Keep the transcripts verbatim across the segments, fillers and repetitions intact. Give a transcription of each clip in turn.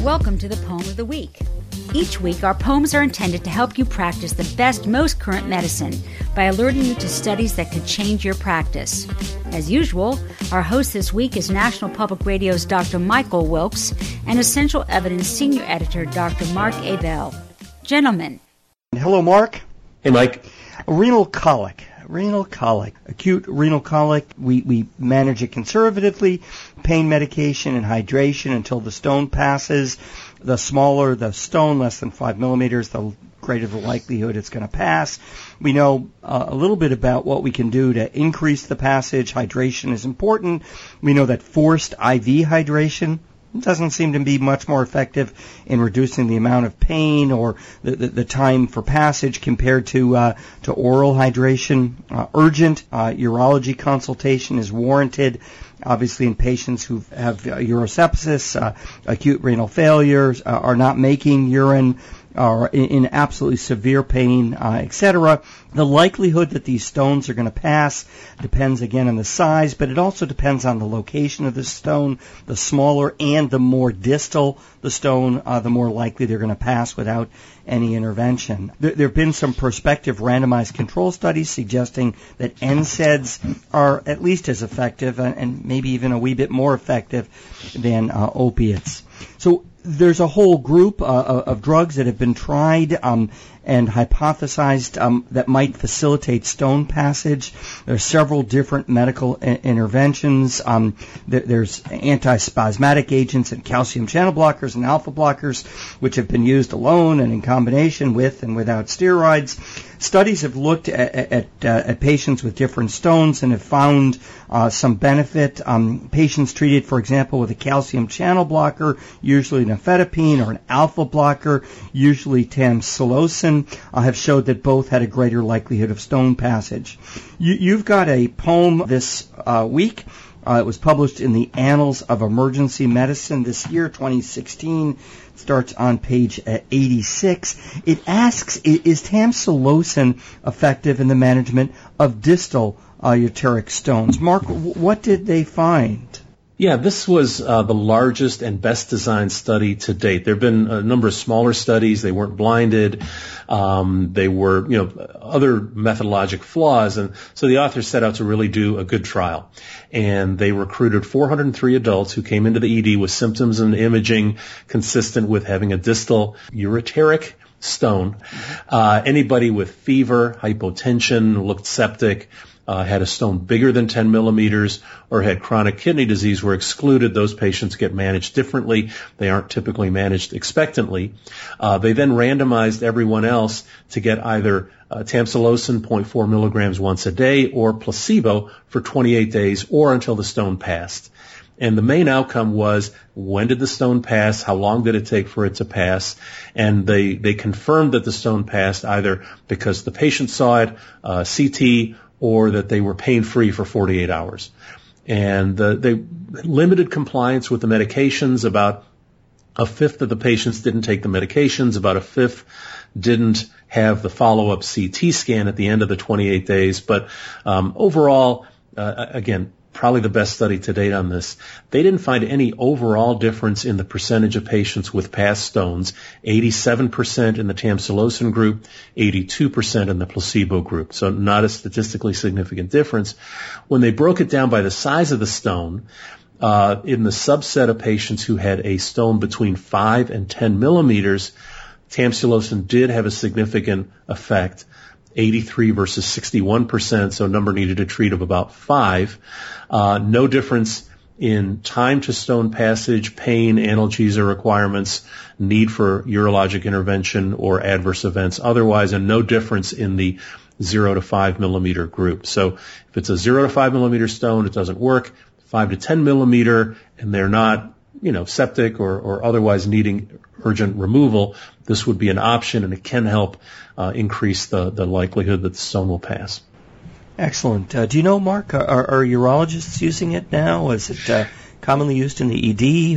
Welcome to the Poem of the Week. Each week, our poems are intended to help you practice the best, most current medicine by alerting you to studies that could change your practice. As usual, our host this week is National Public Radio's Doctor Michael Wilkes and Essential Evidence Senior Editor Doctor Mark Abell. Gentlemen. Hello, Mark. Hey, Mike. Renal colic. Renal colic. Acute renal colic. We, we manage it conservatively. Pain medication and hydration until the stone passes. The smaller the stone, less than five millimeters, the greater the likelihood it's going to pass. We know uh, a little bit about what we can do to increase the passage. Hydration is important. We know that forced I V hydration doesn't seem to be much more effective in reducing the amount of pain or the, the, the time for passage compared to uh, to oral hydration. Uh, urgent uh, urology consultation is warranted, obviously in patients who have uh, urosepsis, uh, acute renal failures, uh, are not making urine, are in, in absolutely severe pain, uh, et cetera. The likelihood that these stones are going to pass depends again on the size, but it also depends on the location of the stone. The smaller and the more distal the stone, uh, the more likely they're going to pass without any intervention. There, there have been some prospective randomized control studies suggesting that N SAIDs are at least as effective and, and maybe even a wee bit more effective than uh, opiates. So there's a whole group uh, of drugs that have been tried um, and hypothesized um, that might facilitate stone passage. There are several different medical I- interventions. Um, th- there's antispasmodic agents and calcium channel blockers and alpha blockers, which have been used alone and in combination with and without steroids. Studies have looked at, at, uh, at patients with different stones and have found uh, some benefit. Um, patients treated, for example, with a calcium channel blocker, usually nifedipine, or an alpha blocker, usually tamsulosin, uh, have showed that both had a greater likelihood of stone passage. You, you've got a poem this uh, week. Uh, it was published in the Annals of Emergency Medicine this year, twenty sixteen. It starts on page uh, eighty-six. It asks, is tamsulosin effective in the management of distal uh, uteric stones? Mark, w- what did they find? Yeah, this was uh, the largest and best designed study to date. There have been a number of smaller studies. They weren't blinded. Um, they were, you know, other methodologic flaws. And so the authors set out to really do a good trial. And they recruited four hundred three adults who came into the E D with symptoms and imaging consistent with having a distal ureteric stone. Uh, anybody with fever, hypotension, looked septic, Uh, had a stone bigger than ten millimeters, or had chronic kidney disease were excluded. Those patients get managed differently. They aren't typically managed expectantly. Uh, they then randomized everyone else to get either uh, tamsulosin zero point four milligrams once a day or placebo for twenty-eight days or until the stone passed. And the main outcome was, when did the stone pass? How long did it take for it to pass? And they, they confirmed that the stone passed either because the patient saw it, uh, C T, or that they were pain-free for forty-eight hours. And uh, they limited compliance with the medications. About a fifth of the patients didn't take the medications. About a fifth didn't have the follow-up C T scan at the end of the twenty-eight days. But um, overall, uh, again, probably the best study to date on this. They didn't find any overall difference in the percentage of patients with passed stones, eighty-seven percent in the tamsulosin group, eighty-two percent in the placebo group, so not a statistically significant difference. When they broke it down by the size of the stone, uh, in the subset of patients who had a stone between five and ten millimeters, tamsulosin did have a significant effect, eighty-three versus sixty-one percent, so number needed to treat of about five. Uh, no difference in time to stone passage, pain, analgesia requirements, need for urologic intervention or adverse events otherwise, and no difference in the zero to five millimeter group. So if it's a zero to five millimeter stone, it doesn't work. five to ten millimeter, and they're not, you know, septic or, or otherwise needing urgent removal, this would be an option, and it can help uh, increase the, the likelihood that the stone will pass. Excellent. Uh, do you know, Mark, are, are urologists using it now? Is it uh, commonly used in the E D?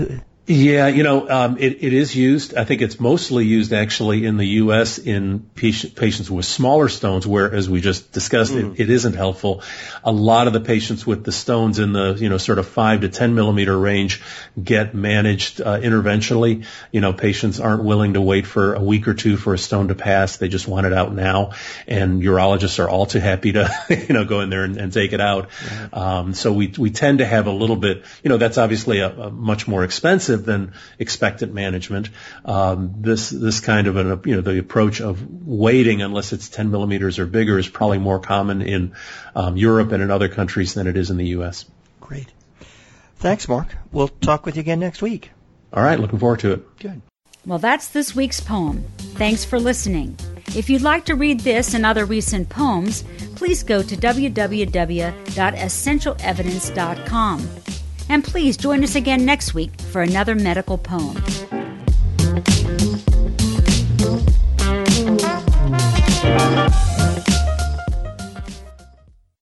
Yeah, you know, um, it, it is used. I think it's mostly used actually in the U S in patient, patients with smaller stones, where, as we just discussed, mm. it, it isn't helpful. A lot of the patients with the stones in the, you know, sort of five to ten millimeter range get managed uh, interventionally. You know, patients aren't willing to wait for a week or two for a stone to pass. They just want it out now. And urologists are all too happy to, you know, go in there and, and take it out. Yeah. Um, so we, we tend to have a little bit, you know, that's obviously a, a much more expensive than expectant management. Um, this this kind of an, you know, the approach of waiting unless it's ten millimeters or bigger is probably more common in um, Europe and in other countries than it is in the U S. Great. Thanks, Mark. We'll talk with you again next week. All right. Looking forward to it. Good. Well, that's this week's poem. Thanks for listening. If you'd like to read this and other recent poems, please go to w w w dot essential evidence dot com. And please join us again next week for another medical poem.